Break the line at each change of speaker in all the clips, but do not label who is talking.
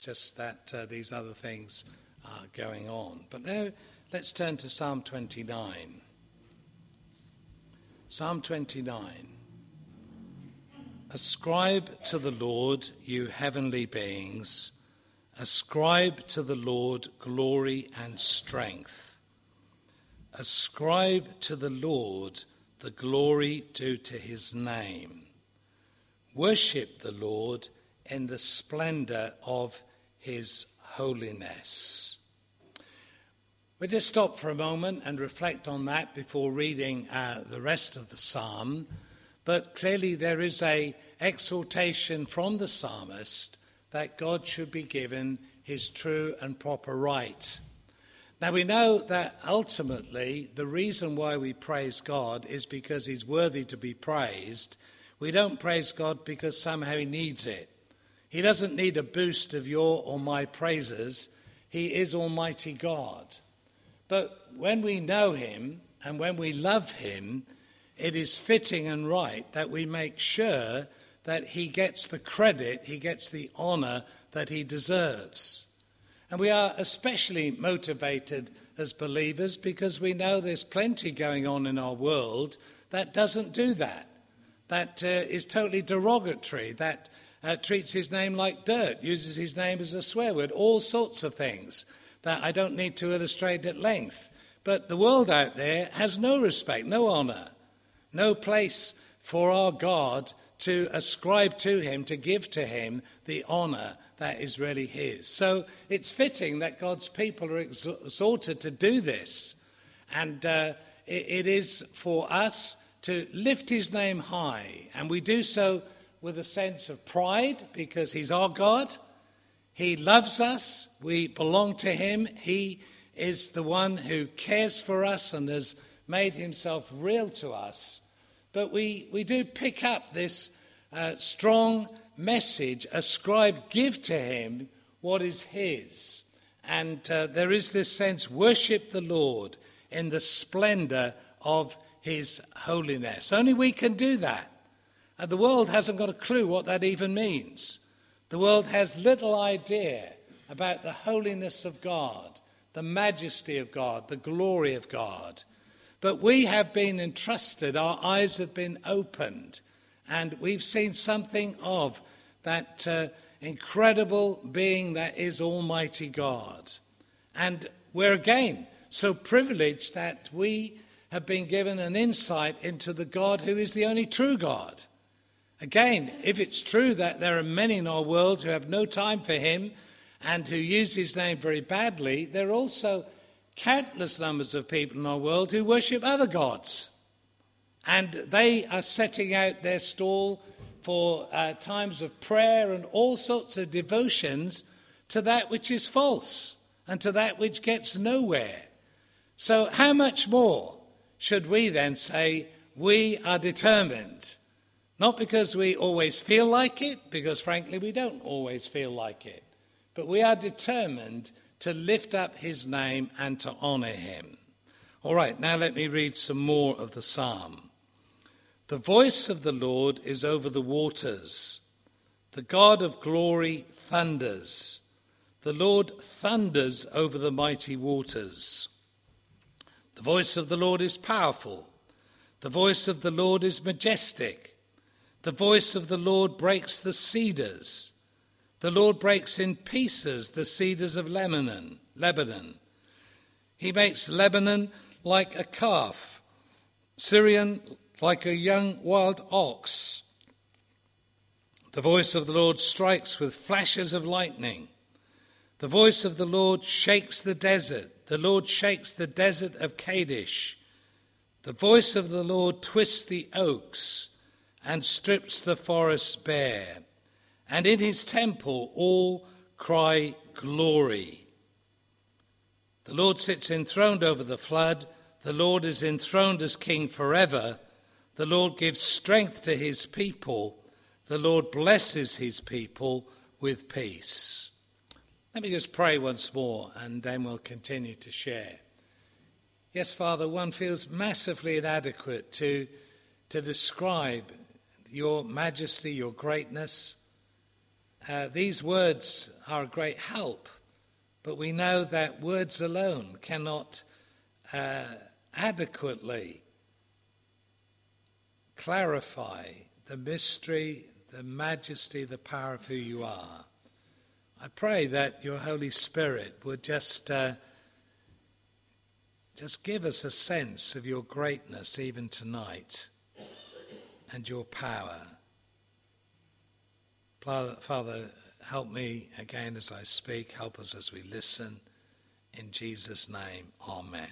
just that these other things are going on. But now let's turn to Psalm 29. Psalm 29. Ascribe to the Lord, you heavenly beings. Ascribe to the Lord glory and strength. Ascribe to the Lord the glory due to his name. Worship the Lord in the splendor of his holiness. We'll just stop for a moment and reflect on that before reading the rest of the psalm. But clearly there is an exhortation from the psalmist that God should be given his true and proper right. Now we know that ultimately the reason why we praise God is because he's worthy to be praised. We don't praise God because somehow he needs it. He doesn't need a boost of your or my praises. He is Almighty God. But when we know him and when we love him, it is fitting and right that we make sure that he gets the credit, he gets the honor that he deserves. And we are especially motivated as believers because we know there's plenty going on in our world that doesn't do that. That is totally derogatory, that treats his name like dirt, uses his name as a swear word, all sorts of things that I don't need to illustrate at length. But the world out there has no respect, no honor, no place for our God to ascribe to him, to give to him the honor that is really his. So it's fitting that God's people are exhorted to do this. And it is for us to lift his name high. And we do so with a sense of pride because he's our God. He loves us. We belong to him. He is the one who cares for us and has made himself real to us. But we do pick up this strong message, ascribe, give to him what is his. And there is this sense, worship the Lord in the splendor of his holiness. Only we can do that. And the world hasn't got a clue what that even means. The world has little idea about the holiness of God, the majesty of God, the glory of God. But we have been entrusted, our eyes have been opened, and we've seen something of that incredible being that is Almighty God. And we're again so privileged that we have been given an insight into the God who is the only true God. Again, if it's true that there are many in our world who have no time for him and who use his name very badly, there are also countless numbers of people in our world who worship other gods. And they are setting out their stall for times of prayer and all sorts of devotions to that which is false and to that which gets nowhere. So how much more should we then say we are determined? Not because we always feel like it, because frankly we don't always feel like it, but we are determined to lift up his name and to honor him. All right, now let me read some more of the psalm. The voice of the Lord is over the waters. The God of glory thunders. The Lord thunders over the mighty waters. The voice of the Lord is powerful. The voice of the Lord is majestic. The voice of the Lord breaks the cedars. The Lord breaks in pieces the cedars of Lebanon. He makes Lebanon like a calf, Syrian like a young wild ox. The voice of the Lord strikes with flashes of lightning. The voice of the Lord shakes the desert. The Lord shakes the desert of Kadesh. The voice of the Lord twists the oaks and strips the forests bare. And in his temple all cry glory. The Lord sits enthroned over the flood. The Lord is enthroned as king forever. The Lord gives strength to his people. The Lord blesses his people with peace. Let me just pray once more and then we'll continue to share. Yes, Father, one feels massively inadequate to describe your majesty, your greatness. these words are a great help, but we know that words alone cannot adequately clarify the mystery, the majesty, the power of who you are. I pray that your Holy Spirit would just give us a sense of your greatness even tonight and your power. Father, help me again as I speak. Help us as we listen. In Jesus' name, amen.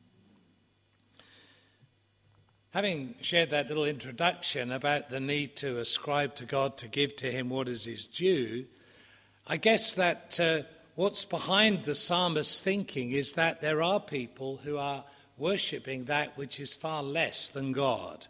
Having shared that little introduction about the need to ascribe to God, to give to him what is his due, I guess that what's behind the psalmist's thinking is that there are people who are worshipping that which is far less than God.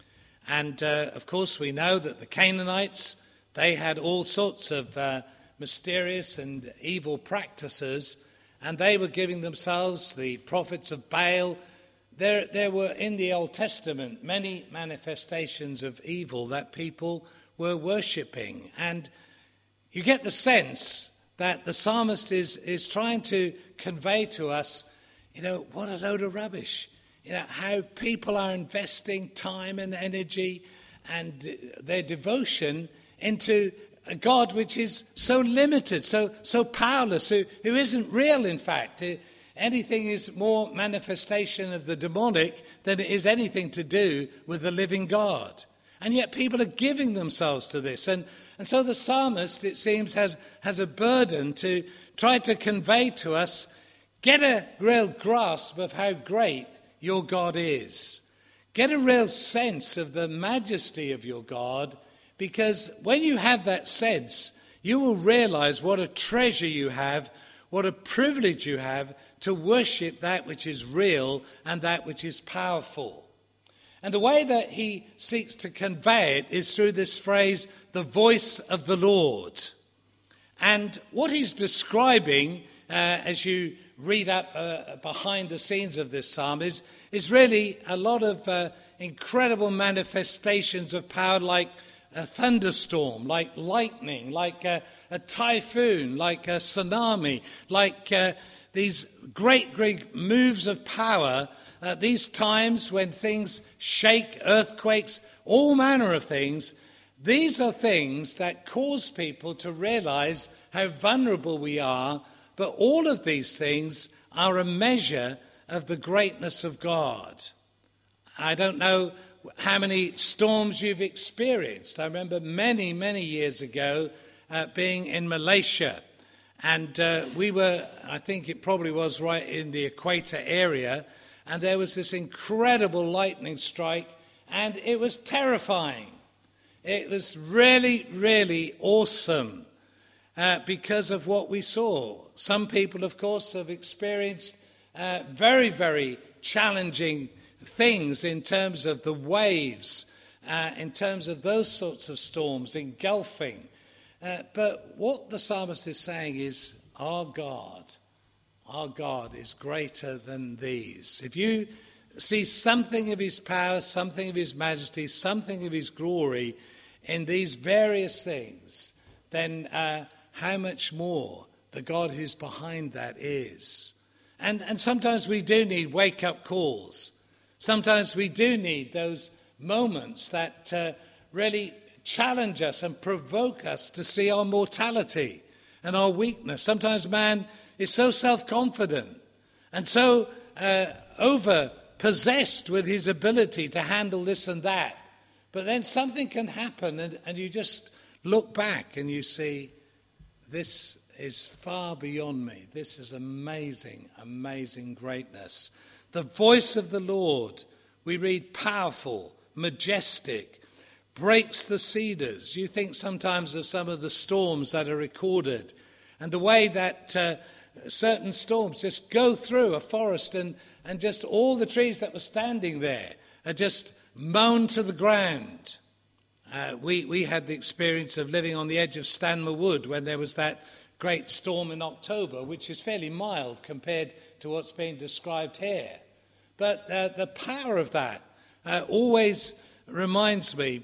And of course we know that the Canaanites, they had all sorts of mysterious and evil practices, and they were giving themselves, the prophets of Baal. There were in the Old Testament many manifestations of evil that people were worshipping. And you get the sense that the psalmist is trying to convey to us, what a load of rubbish. How people are investing time and energy and their devotion into a God which is so limited, so powerless, who isn't real, in fact. Anything is more manifestation of the demonic than it is anything to do with the living God. And yet people are giving themselves to this. And so the psalmist, it seems, has a burden to try to convey to us, get a real grasp of how great your God is. Get a real sense of the majesty of your God, because when you have that sense, you will realize what a treasure you have, what a privilege you have to worship that which is real and that which is powerful. And the way that he seeks to convey it is through this phrase, the voice of the Lord. And what he's describing, as you read up behind the scenes of this psalm, is really a lot of incredible manifestations of power, like a thunderstorm, like lightning, like a typhoon, like a tsunami, like these great moves of power, these times when things shake, earthquakes, all manner of things. These are things that cause people to realize how vulnerable we are, but all of these things are a measure of the greatness of God. I don't know how many storms you've experienced. I remember many, many years ago being in Malaysia. And we were, I think it probably was right in the equator area, and there was this incredible lightning strike, and it was terrifying. It was really, really awesome because of what we saw. Some people, of course, have experienced very, very challenging things in terms of the waves, in terms of those sorts of storms engulfing. But what the psalmist is saying is, our God is greater than these. If you see something of his power, something of his majesty, something of his glory in these various things, then how much more the God who's behind that is. And sometimes we do need wake-up calls. Sometimes we do need those moments that really challenge us and provoke us to see our mortality and our weakness. Sometimes man is so self-confident and so over-possessed with his ability to handle this and that. But then something can happen and you just look back and you see, this is far beyond me. This is amazing, amazing greatness. The voice of the Lord, we read, powerful, majestic, breaks the cedars. You think sometimes of some of the storms that are recorded and the way that certain storms just go through a forest and just all the trees that were standing there are just mown to the ground. We had the experience of living on the edge of Stanmer Wood when there was that great storm in October, which is fairly mild compared to what's being described here. But the power of that always reminds me,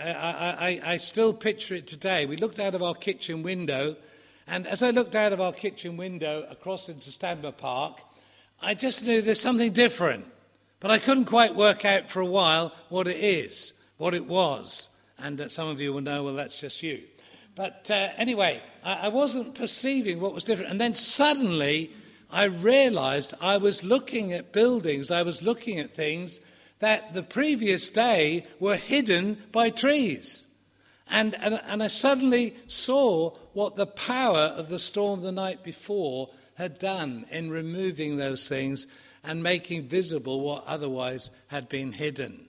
I still picture it today. We looked out of our kitchen window, and as I looked out of our kitchen window across into Stanmer Park, I just knew there's something different. But I couldn't quite work out for a while what it is, what it was. And some of you will know, well, that's just you. But anyway, I wasn't perceiving what was different. And then suddenly I realized I was looking at buildings, I was looking at things that the previous day were hidden by trees. And I suddenly saw what the power of the storm the night before had done in removing those things and making visible what otherwise had been hidden.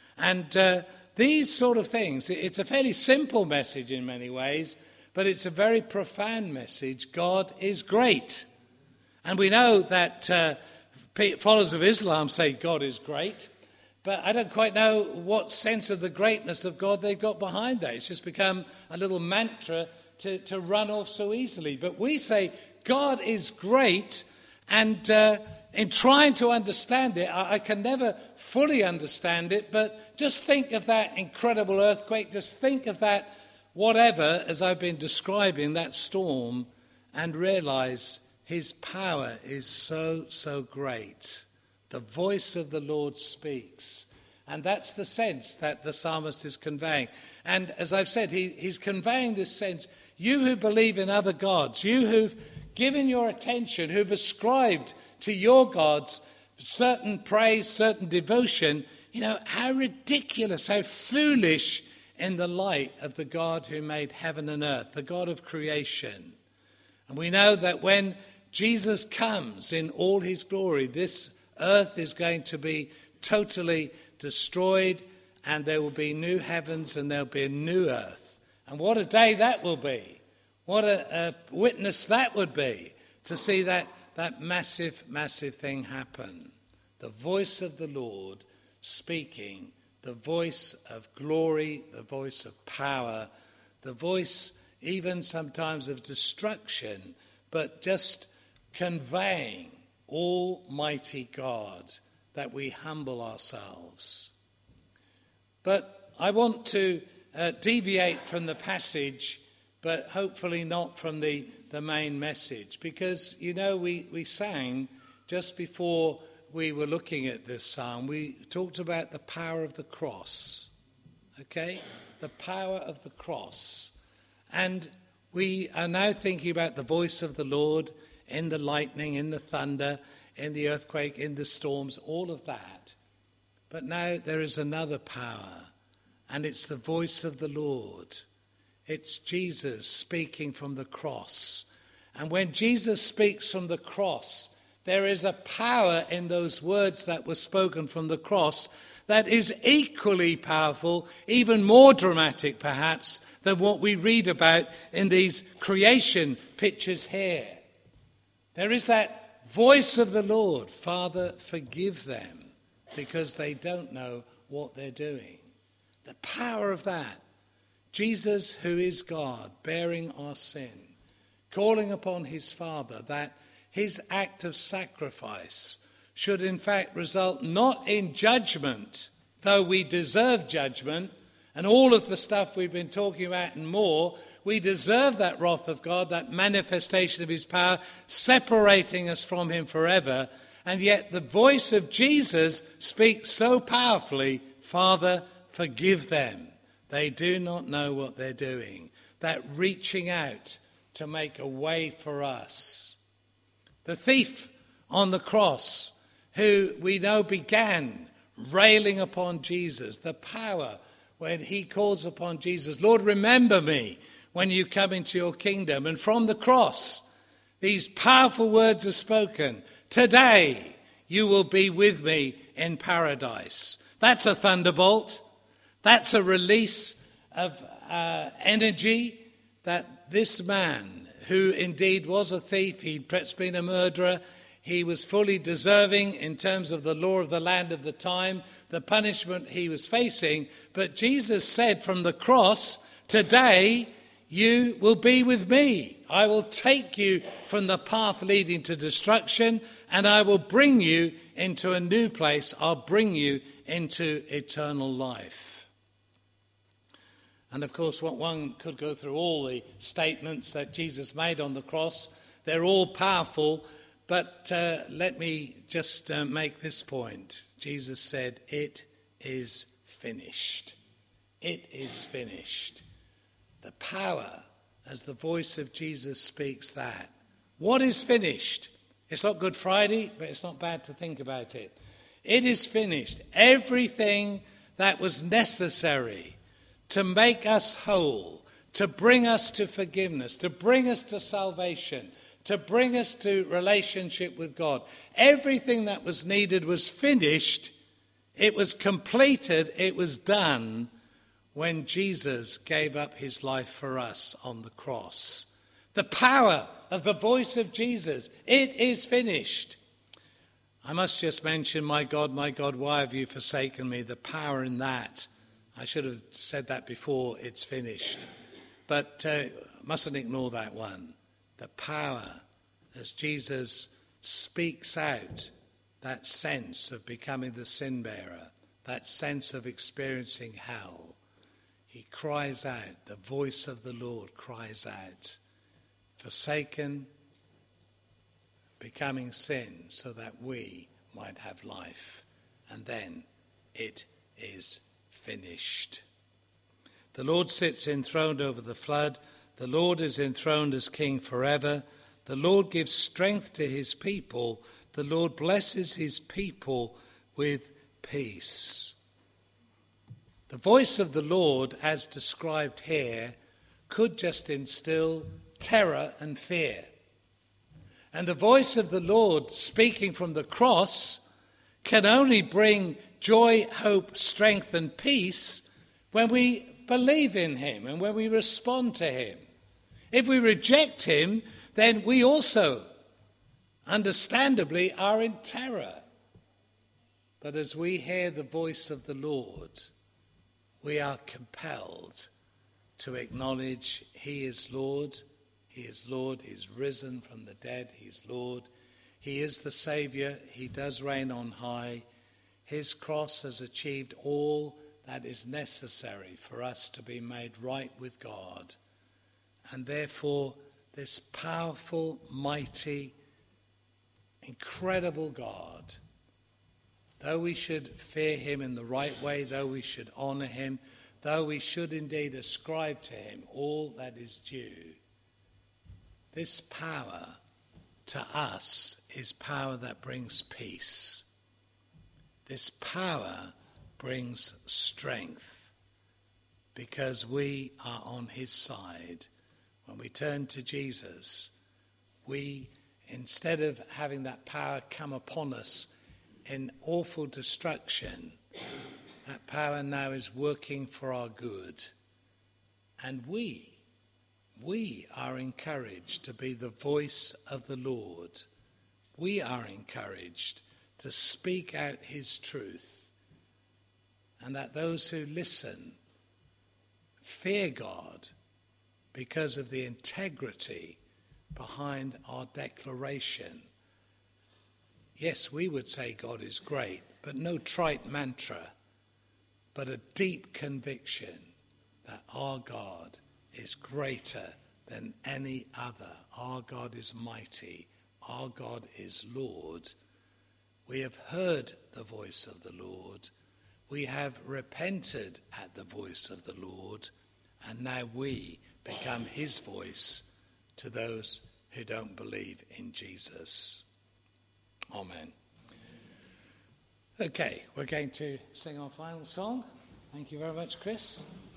And these sort of things, it's a fairly simple message in many ways, but it's a very profound message. God is great. And we know that followers of Islam say God is great, but I don't quite know what sense of the greatness of God they've got behind that. It's just become a little mantra to run off so easily. But we say God is great, and in trying to understand it, I can never fully understand it, but just think of that incredible earthquake, just think of that whatever, as I've been describing, that storm, and realize his power is so, so great. The voice of the Lord speaks. And that's the sense that the psalmist is conveying. And as I've said, he's conveying this sense. You who believe in other gods, you who've given your attention, who've ascribed to your gods certain praise, certain devotion, how ridiculous, how foolish in the light of the God who made heaven and earth, the God of creation. And we know that when Jesus comes in all his glory, this earth is going to be totally destroyed, and there will be new heavens and there'll be a new earth. And what a day that will be. What a witness that would be to see that massive, massive thing happen. The voice of the Lord speaking, the voice of glory, the voice of power, the voice even sometimes of destruction, but just conveying Almighty God, that we humble ourselves. But I want to deviate from the passage, but hopefully not from the main message, because, we sang just before we were looking at this psalm, we talked about the power of the cross, okay? The power of the cross. And we are now thinking about the voice of the Lord in the lightning, in the thunder, in the earthquake, in the storms, all of that. But now there is another power, and it's the voice of the Lord. It's Jesus speaking from the cross. And when Jesus speaks from the cross, there is a power in those words that were spoken from the cross that is equally powerful, even more dramatic perhaps, than what we read about in these creation pictures here. There is that voice of the Lord, Father, forgive them, because they don't know what they're doing. The power of that. Jesus, who is God, bearing our sin, calling upon his Father that his act of sacrifice should in fact result not in judgment, though we deserve judgment, and all of the stuff we've been talking about and more, we deserve that wrath of God, that manifestation of his power, separating us from him forever. And yet the voice of Jesus speaks so powerfully, Father, forgive them. They do not know what they're doing. That reaching out to make a way for us. The thief on the cross, who we know began railing upon Jesus, the power when he calls upon Jesus, Lord, remember me when you come into your kingdom. And from the cross, these powerful words are spoken. Today, you will be with me in paradise. That's a thunderbolt. That's a release of energy that this man, who indeed was a thief, he'd perhaps been a murderer, he was fully deserving in terms of the law of the land of the time, the punishment he was facing. But Jesus said from the cross, today you will be with me. I will take you from the path leading to destruction, and I will bring you into a new place. I'll bring you into eternal life. And of course, one could go through all the statements that Jesus made on the cross. They're all powerful, but let me just make this point. Jesus said, "It is finished." It is finished. The power, as the voice of Jesus speaks that. What is finished? It's not Good Friday, but it's not bad to think about it. It is finished. Everything that was necessary to make us whole, to bring us to forgiveness, to bring us to salvation, to bring us to relationship with God. Everything that was needed was finished. It was completed. It was done when Jesus gave up his life for us on the cross. The power of the voice of Jesus. It is finished. I must just mention, my God, why have you forsaken me? The power in that. I should have said that before it's finished. But mustn't ignore that one. The power as Jesus speaks out that sense of becoming the sin bearer, that sense of experiencing hell. He cries out, the voice of the Lord cries out, forsaken, becoming sin so that we might have life. And then it is finished. The Lord sits enthroned over the flood. The Lord is enthroned as King forever. The Lord gives strength to his people. The Lord blesses his people with peace. The voice of the Lord, as described here, could just instill terror and fear. And the voice of the Lord speaking from the cross can only bring joy, hope, strength and peace when we believe in him and when we respond to him. If we reject him, then we also, understandably, are in terror. But as we hear the voice of the Lord, we are compelled to acknowledge he is Lord. He is Lord. He is risen from the dead. He is Lord. He is the Saviour. He does reign on high. His cross has achieved all that is necessary for us to be made right with God. And therefore, this powerful, mighty, incredible God, though we should fear him in the right way, though we should honour him, though we should indeed ascribe to him all that is due, this power to us is power that brings peace. This power brings strength because we are on his side. When we turn to Jesus, we, instead of having that power come upon us in awful destruction, that power now is working for our good. And we are encouraged to be the voice of the Lord. We are encouraged to speak out his truth, and that those who listen fear God because of the integrity behind our declaration. Yes, we would say God is great, but no trite mantra, but a deep conviction that our God is greater than any other. Our God is mighty. Our God is Lord. We have heard the voice of the Lord. We have repented at the voice of the Lord. And now we become his voice to those who don't believe in Jesus. Amen. Okay, we're going to sing our final song. Thank you very much, Chris.